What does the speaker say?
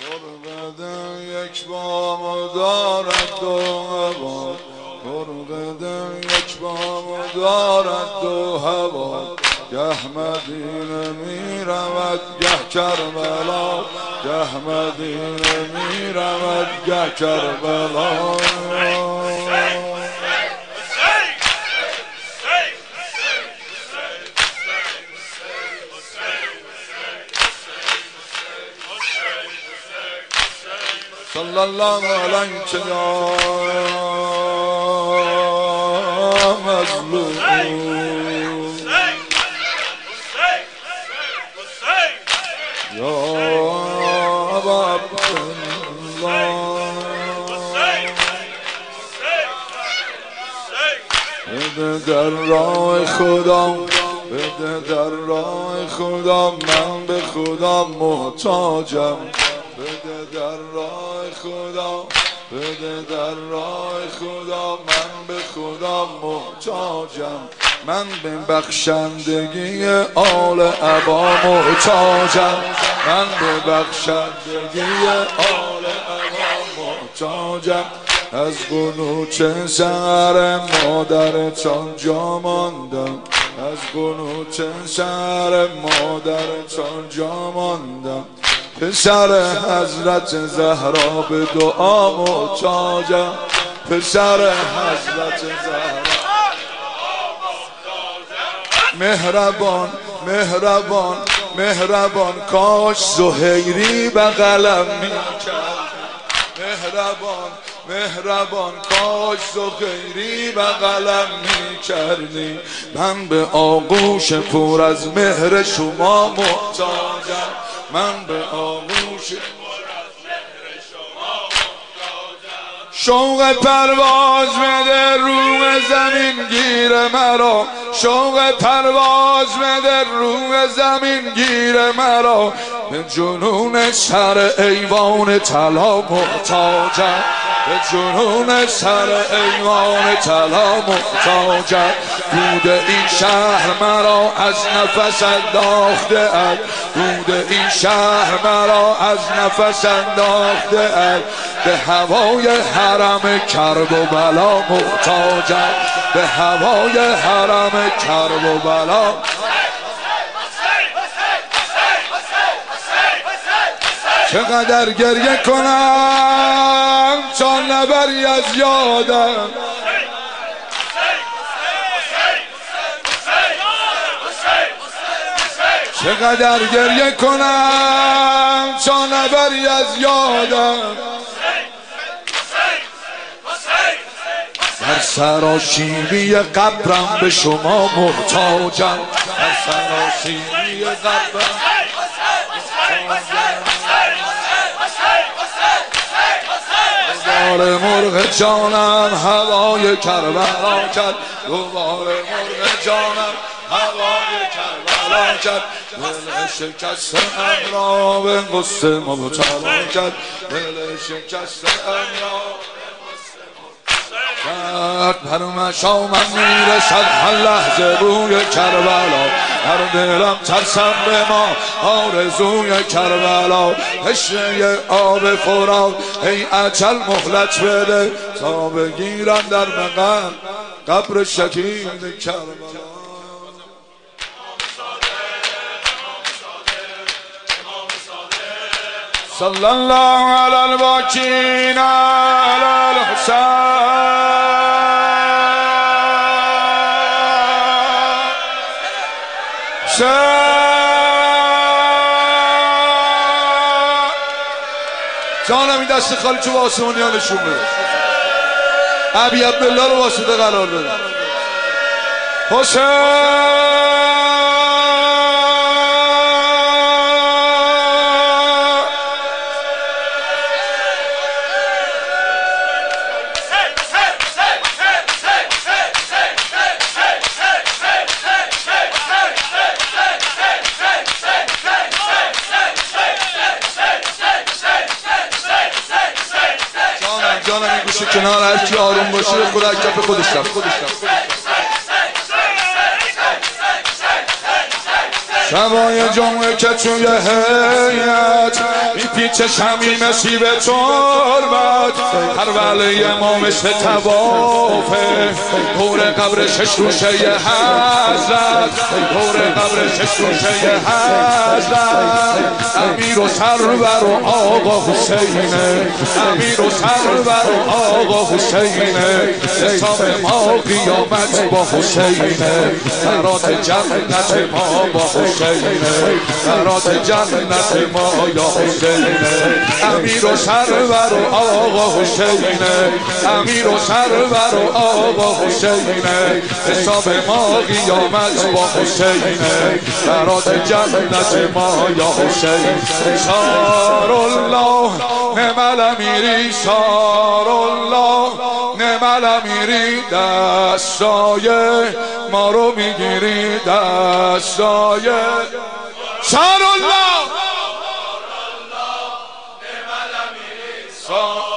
مرغ دل یک بام دارد دو هوا، مرغ دل یک بام دارد دو هوا، گه مدینه می رود گه کربلا، گه مدینه می رود گه کربلا. صلی الله علیک یا مظلوم یا ابا عبدالله، بده در راه خدا، بده در راه خدا، من به خدا محتاجم. بده در راه خدا، بده در راه خدا، من به خدا محتاجم. من به بخشندگی آل عبا محتاجم، من به بخشندگی آل عبا محتاجم. از قنوت سحر مادرتان جا ماندم، از قنوت سحر مادرتان جا ماندم. پسر حضرت زهرا به دعا محتاجم، پسر حضرت زهرا. مهربان مهربان مهربان کاش زهیری بغلم میکرد، مهربان مهربان کاش زهیری بغلم میکردی. من به آغوش پر از مهر شما محتاجم، من به آغوش پر از مهر شما محتاجم. شوق پرواز بده روی زمین گیر مرا، شوق پرواز بده روی زمین گیر مرا. به جنون سر ایوان طلا محتاجم، به جنون سر ایوان طلا محتاجم. دود این شهر مرا از نفس انداخته است، دود این شهر مرا از نفس انداخته است. به هوای حرم کرب و بلا محتاجم، به هوای حرم کرب و بلا. چقدر گریه کنم تا نبری از یادم، چقدر گریه کنم تا نبری از یادم. در سراشیبی قبرم به شما محتاجم، در سراشیبی قبرم دوباره مرغ جانم هوای کربلا کرد، دوباره مرغ جانم هوای کربلا کرد. دل شکسته ام را به غصه مبتلا کرد، دل شکسته ام را پرمش آمد میرسد هر لحظه بوی کربلا. در دلم ترسم به ما آرزوی کربلا. تشنه آب فرات ای اجل مهلت بده تا بگیرم در بغل قبر شهید کربلا. صلی الله علی الباکین علی الحسین. جانم این دست خالی چو آسمانی ها نشون بده، ابی عبدالله رو واسطه قرار بده. حسین جانم این گوشه کنار هر کی آروم باشه خدا کف خودش رفت. شبای جمعه که توی هیئت میپیچ میچشمی نصیب تربت کربلای ما مثل توافه دور قبر شش روشه حضرت دور قبر شش روشه حضرت امیر و سرور و آقا حسینه امیر و سرور و آقا حسینه حساب ما قیامت با حسینه برات جنت ما با حسینه برات جنت ما یا حسینه امیر و سرور و آقا حسینه امیر و سرور و آقا حسینه حساب ما قیامت با حسینه برات جنت ما یا حسین سار الله نعم الامیری سار الله نعم الامیری دستای ما رو میگیری دستای سار الله نعم الامیری سار